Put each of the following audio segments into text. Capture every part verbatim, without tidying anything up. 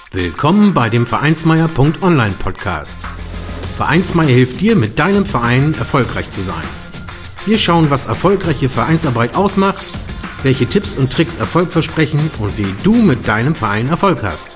Willkommen bei dem Vereinsmeier Punkt online Podcast. Vereinsmeier hilft dir, mit deinem Verein erfolgreich zu sein. Wir schauen, was erfolgreiche Vereinsarbeit ausmacht, welche Tipps und Tricks Erfolg versprechen und wie du mit deinem Verein Erfolg hast.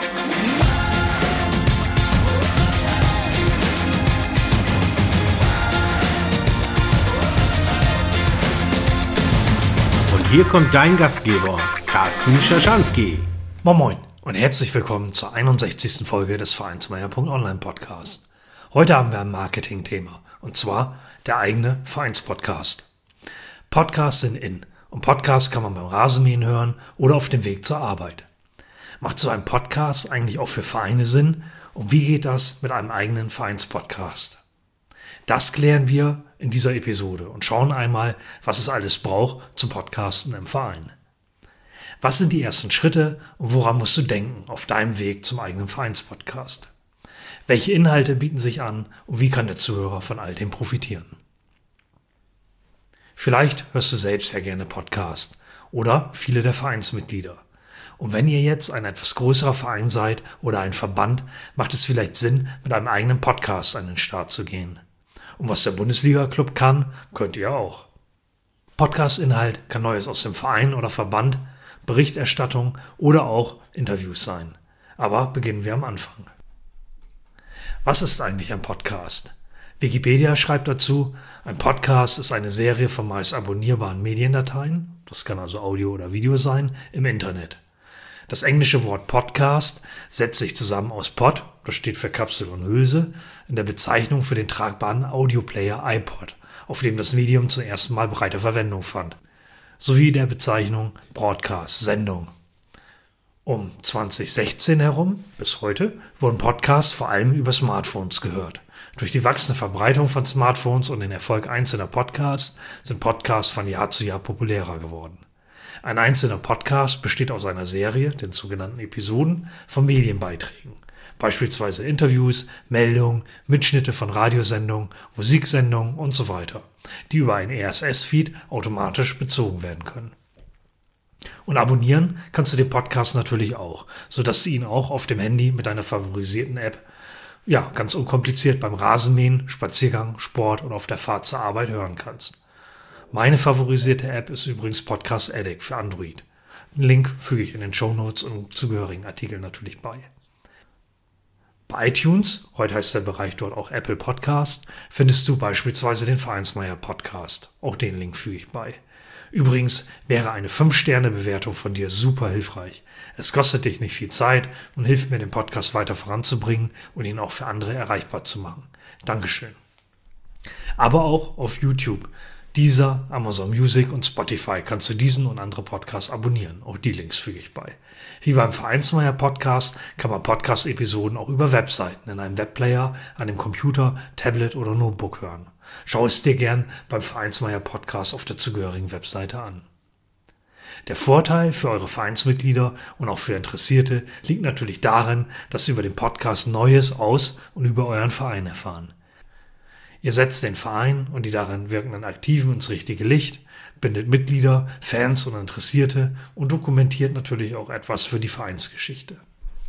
Und hier kommt dein Gastgeber, Carsten Schaschanski. Moin Moin und herzlich willkommen zur einundsechzigsten Folge des Vereinsmeier Punkt online Podcast. Heute haben wir ein Marketing-Thema und zwar der eigene Vereinspodcast. Podcasts sind in und Podcasts kann man beim Rasenmähen hören oder auf dem Weg zur Arbeit. Macht so ein Podcast eigentlich auch für Vereine Sinn und wie geht das mit einem eigenen Vereinspodcast? Das klären wir in dieser Episode und schauen einmal, was es alles braucht zum Podcasten im Verein. Was sind die ersten Schritte und woran musst du denken auf deinem Weg zum eigenen Vereinspodcast? Welche Inhalte bieten sich an und wie kann der Zuhörer von all dem profitieren? Vielleicht hörst du selbst ja gerne Podcast oder viele der Vereinsmitglieder. Und wenn ihr jetzt ein etwas größerer Verein seid oder ein Verband, macht es vielleicht Sinn, mit einem eigenen Podcast an den Start zu gehen. Und was der Bundesliga-Club kann, könnt ihr auch. Podcast-Inhalt kann Neues aus dem Verein oder Verband, Berichterstattung oder auch Interviews sein. Aber beginnen wir am Anfang. Was ist eigentlich ein Podcast? Wikipedia schreibt dazu, ein Podcast ist eine Serie von meist abonnierbaren Mediendateien, das kann also Audio oder Video sein, im Internet. Das englische Wort Podcast setzt sich zusammen aus Pod, das steht für Kapsel und Hülse, in der Bezeichnung für den tragbaren Audioplayer iPod, auf dem das Medium zum ersten Mal breite Verwendung fand, sowie der Bezeichnung Broadcast, Sendung. Um zwanzig sechzehn herum, bis heute, wurden Podcasts vor allem über Smartphones gehört. Durch die wachsende Verbreitung von Smartphones und den Erfolg einzelner Podcasts sind Podcasts von Jahr zu Jahr populärer geworden. Ein einzelner Podcast besteht aus einer Serie, den sogenannten Episoden, von Medienbeiträgen. Beispielsweise Interviews, Meldungen, Mitschnitte von Radiosendungen, Musiksendungen und so weiter, die über einen R S S-Feed automatisch bezogen werden können. Und abonnieren kannst du den Podcast natürlich auch, sodass du ihn auch auf dem Handy mit deiner favorisierten App, ja, ganz unkompliziert beim Rasenmähen, Spaziergang, Sport oder auf der Fahrt zur Arbeit hören kannst. Meine favorisierte App ist übrigens Podcast Addict für Android. Den Link füge ich in den Shownotes und zugehörigen Artikeln natürlich bei. Bei iTunes, heute heißt der Bereich dort auch Apple Podcast, findest du beispielsweise den Vereinsmeier Podcast. Auch den Link füge ich bei. Übrigens wäre eine fünf Sterne Bewertung von dir super hilfreich. Es kostet dich nicht viel Zeit und hilft mir, den Podcast weiter voranzubringen und ihn auch für andere erreichbar zu machen. Dankeschön. Aber auch auf YouTube, Deezer, Amazon Music und Spotify kannst du diesen und andere Podcasts abonnieren. Auch die Links füge ich bei. Wie beim Vereinsmeier Podcast kann man Podcast-Episoden auch über Webseiten in einem Webplayer, an dem Computer, Tablet oder Notebook hören. Schau es dir gern beim Vereinsmeier Podcast auf der zugehörigen Webseite an. Der Vorteil für eure Vereinsmitglieder und auch für Interessierte liegt natürlich darin, dass sie über den Podcast Neues aus und über euren Verein erfahren. Ihr setzt den Verein und die darin wirkenden Aktiven ins richtige Licht, bindet Mitglieder, Fans und Interessierte und dokumentiert natürlich auch etwas für die Vereinsgeschichte.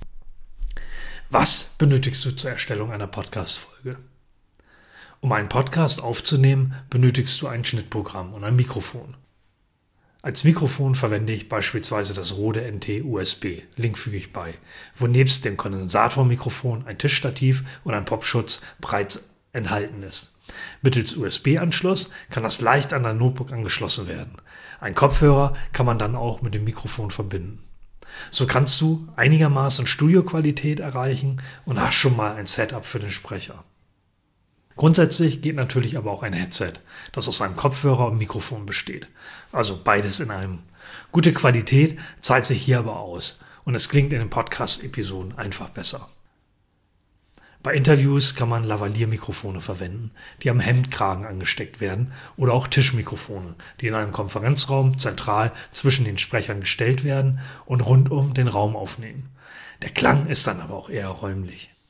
Was benötigst du zur Erstellung einer Podcast-Folge? Um einen Podcast aufzunehmen, benötigst du ein Schnittprogramm und ein Mikrofon. Als Mikrofon verwende ich beispielsweise das Rode N T U S B, Link füge ich bei, wo nebst dem Kondensatormikrofon ein Tischstativ und ein Popschutz bereits enthalten ist. Mittels U S B-Anschluss kann das leicht an dein Notebook angeschlossen werden. Ein Kopfhörer kann man dann auch mit dem Mikrofon verbinden. So kannst du einigermaßen Studioqualität erreichen und hast schon mal ein Setup für den Sprecher. Grundsätzlich geht natürlich aber auch ein Headset, das aus einem Kopfhörer und Mikrofon besteht. Also beides in einem. Gute Qualität zahlt sich hier aber aus und es klingt in den Podcast-Episoden einfach besser. Bei Interviews kann man Lavalier-Mikrofone verwenden, die am Hemdkragen angesteckt werden, oder auch Tischmikrofone, die in einem Konferenzraum zentral zwischen den Sprechern gestellt werden und rundum den Raum aufnehmen. Der Klang ist dann aber auch eher räumlich.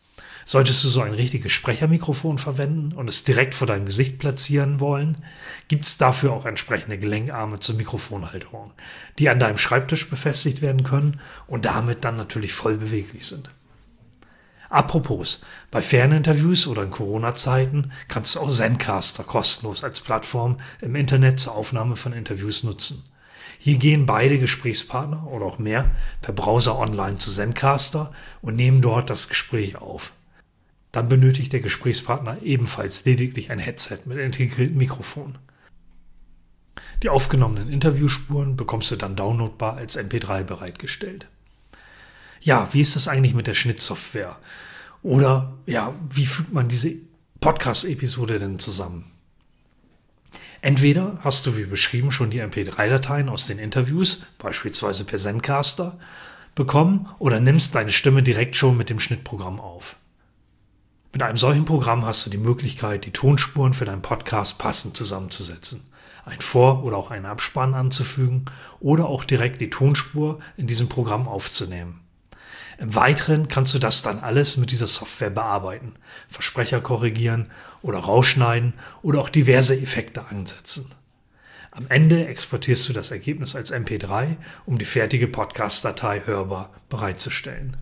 Solltest du so ein richtiges Sprechermikrofon verwenden und es direkt vor deinem Gesicht platzieren wollen, gibt es dafür auch entsprechende Gelenkarme zur Mikrofonhalterung, die an deinem Schreibtisch befestigt werden können und damit dann natürlich voll beweglich sind. Apropos, bei Ferninterviews oder in Corona-Zeiten kannst du auch Zencastr kostenlos als Plattform im Internet zur Aufnahme von Interviews nutzen. Hier gehen beide Gesprächspartner oder auch mehr per Browser online zu Zencastr und nehmen dort das Gespräch auf. Dann benötigt der Gesprächspartner ebenfalls lediglich ein Headset mit integriertem Mikrofon. Die aufgenommenen Interviewspuren bekommst du dann downloadbar als M P drei bereitgestellt. Ja, wie ist das eigentlich mit der Schnittsoftware? Oder ja, wie fügt man diese Podcast-Episode denn zusammen? Entweder hast du wie beschrieben schon die M P drei Dateien aus den Interviews, beispielsweise per Zencastr, bekommen oder nimmst deine Stimme direkt schon mit dem Schnittprogramm auf. Mit einem solchen Programm hast du die Möglichkeit, die Tonspuren für deinen Podcast passend zusammenzusetzen, ein Vor- oder auch einen Abspann anzufügen oder auch direkt die Tonspur in diesem Programm aufzunehmen. Im Weiteren kannst du das dann alles mit dieser Software bearbeiten, Versprecher korrigieren oder rausschneiden oder auch diverse Effekte ansetzen. Am Ende exportierst du das Ergebnis als M P drei, um die fertige Podcast-Datei hörbar bereitzustellen.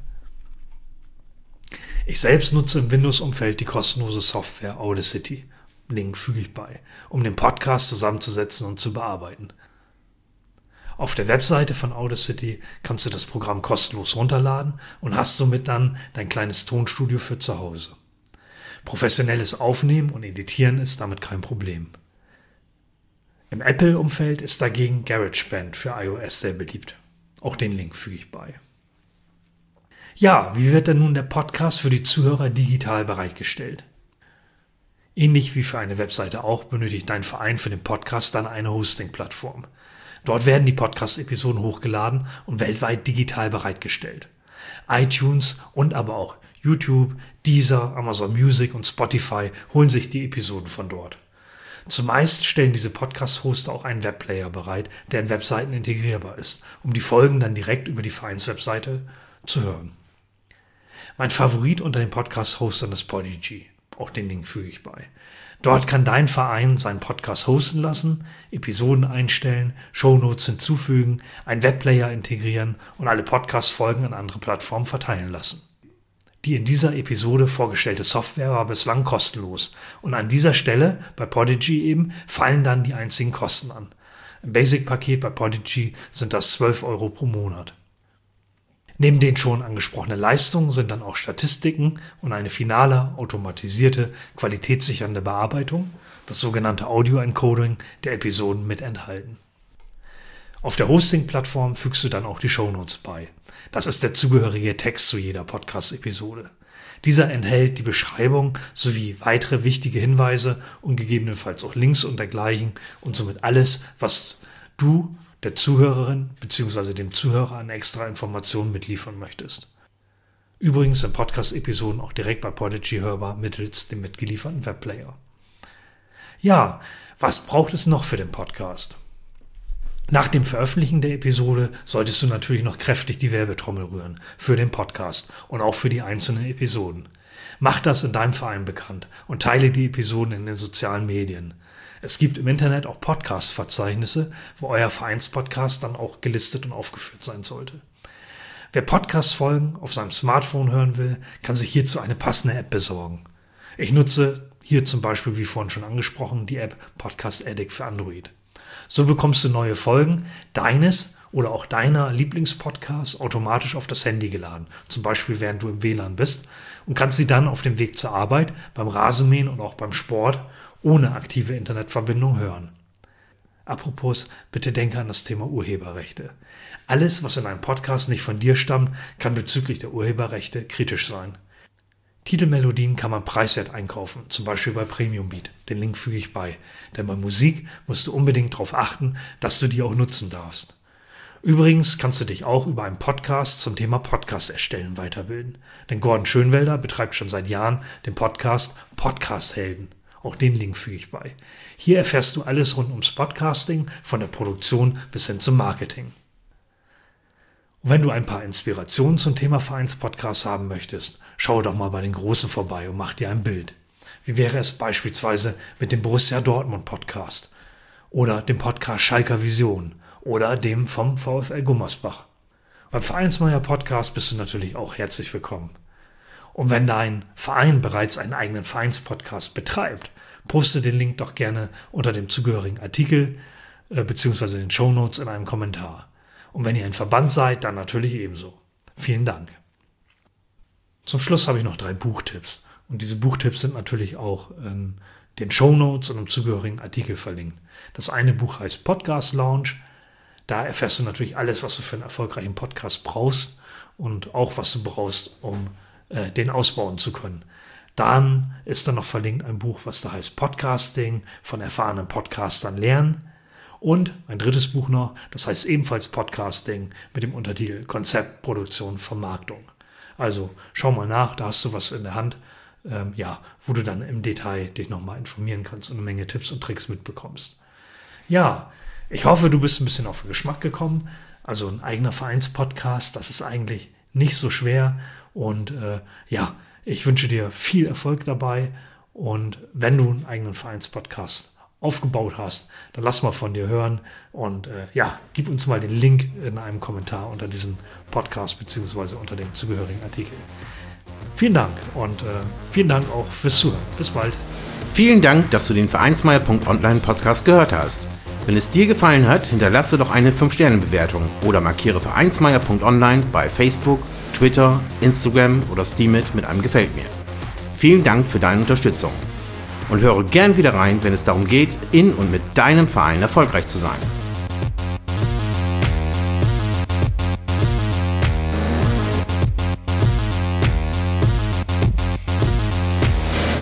Ich selbst nutze im Windows-Umfeld die kostenlose Software Audacity, Link füge ich bei, um den Podcast zusammenzusetzen und zu bearbeiten. Auf der Webseite von Audacity kannst du das Programm kostenlos runterladen und hast somit dann dein kleines Tonstudio für zu Hause. Professionelles Aufnehmen und Editieren ist damit kein Problem. Im Apple-Umfeld ist dagegen GarageBand für iOS sehr beliebt. Auch den Link füge ich bei. Ja, wie wird denn nun der Podcast für die Zuhörer digital bereitgestellt? Ähnlich wie für eine Webseite auch benötigt dein Verein für den Podcast dann eine Hosting-Plattform. Dort werden die Podcast-Episoden hochgeladen und weltweit digital bereitgestellt. iTunes und aber auch YouTube, Deezer, Amazon Music und Spotify holen sich die Episoden von dort. Zumeist stellen diese Podcast-Hoster auch einen Webplayer bereit, der in Webseiten integrierbar ist, um die Folgen dann direkt über die Vereinswebseite zu hören. Mein Favorit unter den Podcast-Hostern ist Podigy. Auch den Link füge ich bei. Dort kann dein Verein seinen Podcast hosten lassen, Episoden einstellen, Shownotes hinzufügen, einen Webplayer integrieren und alle Podcast-Folgen an andere Plattformen verteilen lassen. Die in dieser Episode vorgestellte Software war bislang kostenlos und an dieser Stelle, bei Podigy eben, fallen dann die einzigen Kosten an. Im Basic-Paket bei Podigy sind das zwölf Euro pro Monat. Neben den schon angesprochenen Leistungen sind dann auch Statistiken und eine finale, automatisierte, qualitätssichernde Bearbeitung, das sogenannte Audio-Encoding der Episoden mit enthalten. Auf der Hosting-Plattform fügst du dann auch die Shownotes bei. Das ist der zugehörige Text zu jeder Podcast-Episode. Dieser enthält die Beschreibung sowie weitere wichtige Hinweise und gegebenenfalls auch Links und dergleichen und somit alles, was du der Zuhörerin bzw. dem Zuhörer an extra Informationen mitliefern möchtest. Übrigens sind Podcast-Episoden auch direkt bei Podigy hörbar mittels dem mitgelieferten Webplayer. Ja, was braucht es noch für den Podcast? Nach dem Veröffentlichen der Episode solltest du natürlich noch kräftig die Werbetrommel rühren für den Podcast und auch für die einzelnen Episoden. Mach das in deinem Verein bekannt und teile die Episoden in den sozialen Medien. Es gibt im Internet auch Podcast-Verzeichnisse, wo euer Vereinspodcast dann auch gelistet und aufgeführt sein sollte. Wer Podcast-Folgen auf seinem Smartphone hören will, kann sich hierzu eine passende App besorgen. Ich nutze hier zum Beispiel, wie vorhin schon angesprochen, die App Podcast Addict für Android. So bekommst du neue Folgen deines oder auch deiner Lieblingspodcasts automatisch auf das Handy geladen, zum Beispiel während du im W L A N bist, und kannst sie dann auf dem Weg zur Arbeit, beim Rasenmähen und auch beim Sport ohne aktive Internetverbindung hören. Apropos, bitte denke an das Thema Urheberrechte. Alles, was in einem Podcast nicht von dir stammt, kann bezüglich der Urheberrechte kritisch sein. Titelmelodien kann man preiswert einkaufen, zum Beispiel bei PremiumBeat. Den Link füge ich bei. Denn bei Musik musst du unbedingt darauf achten, dass du die auch nutzen darfst. Übrigens kannst du dich auch über einen Podcast zum Thema Podcast erstellen weiterbilden. Denn Gordon Schönwelder betreibt schon seit Jahren den Podcast Podcast-Helden. Auch den Link füge ich bei. Hier erfährst du alles rund ums Podcasting, von der Produktion bis hin zum Marketing. Und wenn du ein paar Inspirationen zum Thema Vereinspodcast haben möchtest, schau doch mal bei den Großen vorbei und mach dir ein Bild. Wie wäre es beispielsweise mit dem Borussia Dortmund Podcast oder dem Podcast Schalker Vision oder dem vom VfL Gummersbach? Beim Vereinsmeier Podcast bist du natürlich auch herzlich willkommen. Und wenn dein Verein bereits einen eigenen Vereinspodcast betreibt, poste den Link doch gerne unter dem zugehörigen Artikel äh, bzw. den Shownotes in einem Kommentar. Und wenn ihr ein Verband seid, dann natürlich ebenso. Vielen Dank. Zum Schluss habe ich noch drei Buchtipps. Und diese Buchtipps sind natürlich auch in den Shownotes und im zugehörigen Artikel verlinkt. Das eine Buch heißt Podcast Lounge. Da erfährst du natürlich alles, was du für einen erfolgreichen Podcast brauchst und auch was du brauchst, um äh, den ausbauen zu können. Dann ist da noch verlinkt ein Buch, was da heißt Podcasting, von erfahrenen Podcastern lernen. Und ein drittes Buch noch, das heißt ebenfalls Podcasting mit dem Untertitel Konzept, Produktion, Vermarktung. Also schau mal nach, da hast du was in der Hand, ähm, ja, wo du dann im Detail dich nochmal informieren kannst und eine Menge Tipps und Tricks mitbekommst. Ja, ich hoffe, du bist ein bisschen auf den Geschmack gekommen. Also ein eigener Vereinspodcast, das ist eigentlich nicht so schwer. Und äh, ja, ich wünsche dir viel Erfolg dabei. Und wenn du einen eigenen Vereinspodcast aufgebaut hast, dann lass mal von dir hören und äh, ja, gib uns mal den Link in einem Kommentar unter diesem Podcast beziehungsweise unter dem zugehörigen Artikel. Vielen Dank und äh, vielen Dank auch fürs Zuhören. Bis bald. Vielen Dank, dass du den Vereinsmeier Punkt online Podcast gehört hast. Wenn es dir gefallen hat, hinterlasse doch eine fünf Sterne Bewertung oder markiere Vereinsmeier Punkt online bei Facebook, Twitter, Instagram oder Steemit mit einem Gefällt mir. Vielen Dank für deine Unterstützung. Und höre gern wieder rein, wenn es darum geht, in und mit deinem Verein erfolgreich zu sein.